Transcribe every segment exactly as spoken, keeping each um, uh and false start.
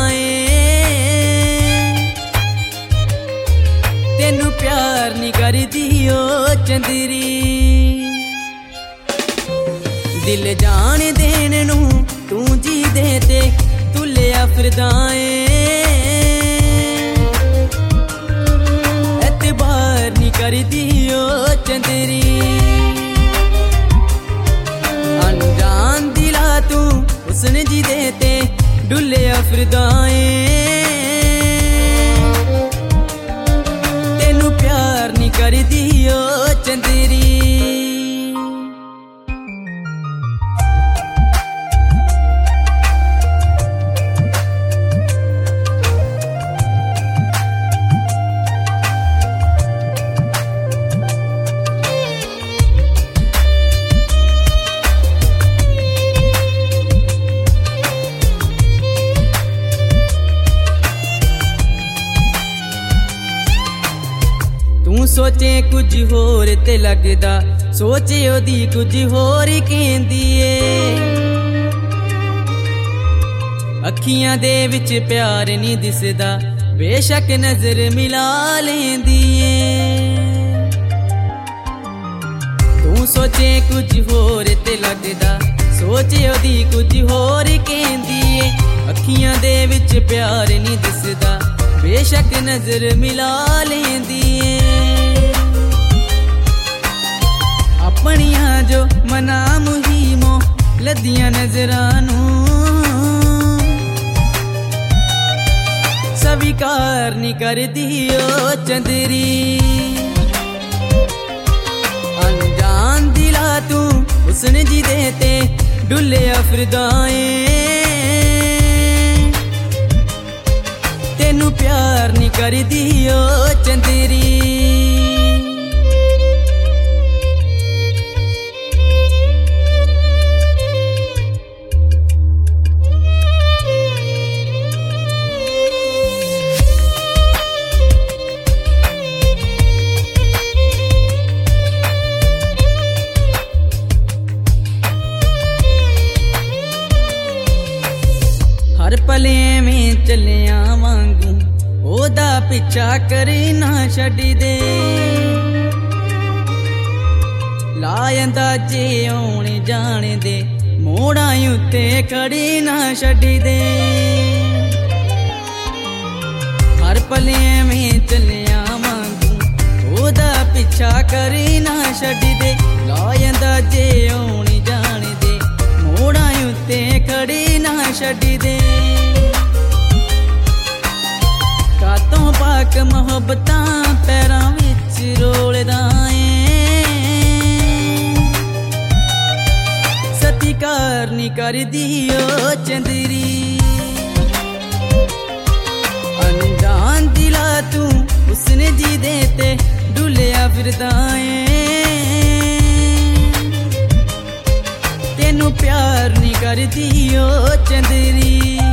ਏ ਤੈਨੂੰ ਪਿਆਰ ਨਹੀਂ ਕਰਦੀ ਓ ਚੰਦਰੀ दिल जान देन नू तू जी दे ते तुलिया फिरदा ए एतबार नी करदी ओ चंदरी अनजान दिला तू उसने जी दे ते डुलिया फिरदा ए तेनू प्यार नी करदी ओ चंदरी सोचे कुछ होर ते लगदा सोचे ओदी कुछ होर कहंदी ए अखियां दे विच प्यार नहीं दिसदा बेशक नजर मिला लेंदी ए तू सोचे कुछ होर ते लगदा सोचे ओदी कुछ होर कहंदी ए अखियां दे विच प्यार नहीं दिसदा बेशक नजर मिला लेंदी ए अपनिया जो मना मुहिमो लदियां नजरानू स्वीकार नहीं करदी ओ चंदरी अनजान दिला तू उसने जी दे ते डुलिया फिरदा ए तेनू प्यार नहीं करदी ओ चंदरी हर पले में चलिया वांगू ओदा पिछा करी ना छड्डी दे लायंदा जे आने जाने दे मोड़ा उत्ते खड़ी ना छड्डी दे हर पले में चलिया वांगू ओदा पिछा करी ना छड्डी दे लायंदा जे आने जाने दे मोड़ा उत्ते खड़ी ना छड्डी दे कातों पाक मोहब्बतां पैरां विच रोलदा ए सत्कार नहीं करदी ओ चंदरी अनजान दिला तू उसने जी दे ते डुलिया फिरदा ए तेनू प्यार नहीं करदी ओ चंदरी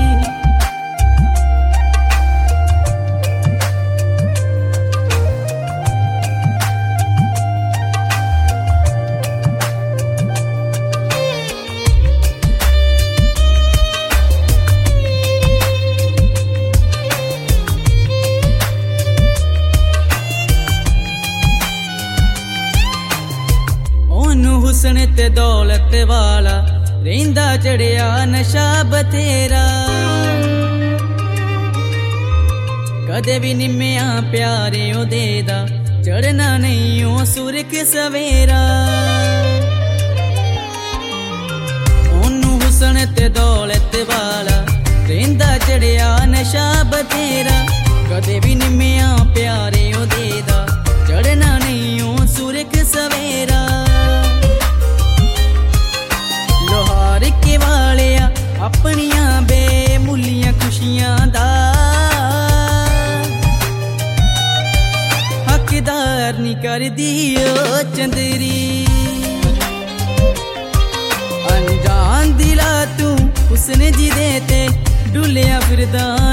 हुसन ते दौलत वाला रेंदा चढ़िया नशा बथेरा कदे भी निम्मिया प्यारे ओ देदा चढ़ना नहीं ओ सुरख सवेरा ओनू हुसन ते दौलत वाला रेंदा चढ़िया नशा बथेरा कदे भी निम्मिया प्यारे ओ देदा चढ़ना नहीं ओ सुरख सवेरा लोहार के वालिया अपनिया बेमुलियां खुशियां दा हकदार नहीं करदी ओ चंदरी अनजान दिला तू उसने जी दे ते डुलिया फिरदा